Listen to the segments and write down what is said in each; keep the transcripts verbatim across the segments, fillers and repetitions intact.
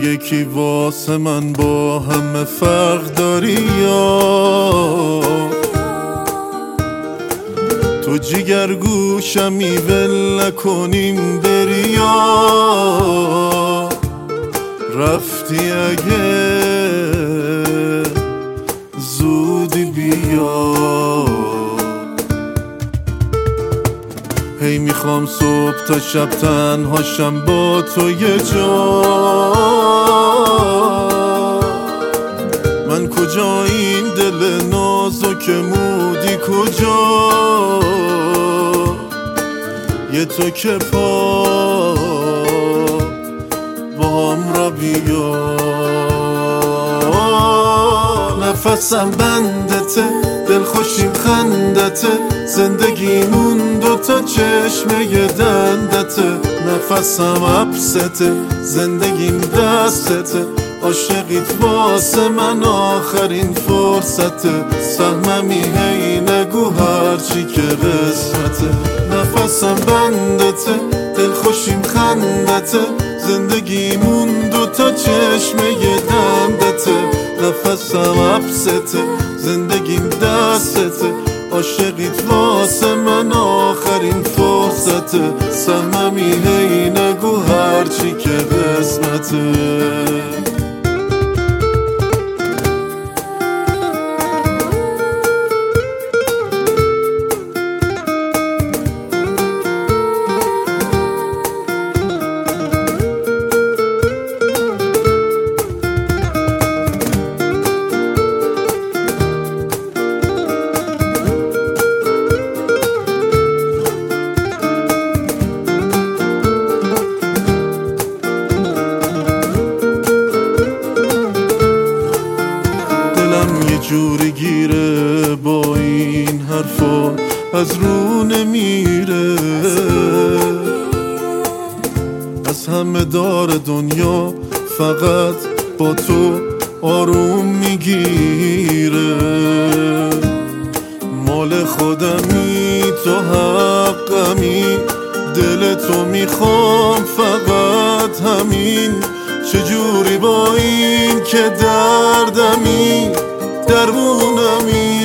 یکی واسه من با همه فرق داری یا تو جگر گوشمی ول نکنیم بری یا رفتی اگه زودی بیا. هی میخوام صبح تا شب تنهاشم با تو یه جا، من کجا این دل نازک مودی کجا، یه تو که پا با هم را بیا. نفسم بندته دل خوشیم خندته، زندگیمون دوتا چشمه دندته. نفسم عبسته زندگیم دستته، عاشقیت واسه من آخرین فرصته. سهممی هی نگو هرچی که قسمته. نفسم بندته دل خوشیم خندته، زندگیمون دوتا چشمه دندته. نفسم عبسته زندگیم دستته، عاشقیت واسه من آخرین فرصته. سهممی هی نگو هرچی که قسمته. جوری گیره با این حرفا از رو نمیره، از همه دار دنیا فقط با تو آروم میگیره. مال خودمی تو حقمی، دل تو میخوام فقط همین. چجوری با این که دردمی درمونمی.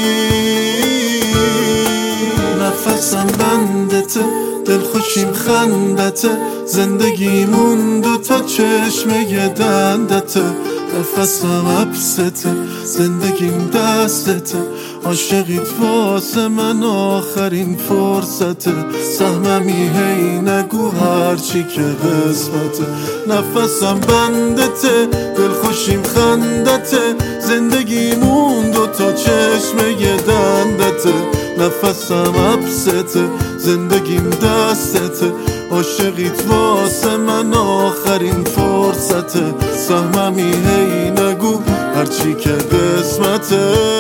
نفسم بندته دل خوشیم خندته، زندگیمون دوتا چشمه دندته. نفسم عبسته زندگیم دستته، عاشقیت واسه من آخرین فرصته. سهممی هی نگو هرچی که قسمته. نفسم بندته دل خوشیم خندته، زندگیمون دوتا چشمه دندته. نفسم عبسته زندگیم دستته، عاشقیت واسه من آخرین فرصته. سهممی هی نگو هرچی که قسمته.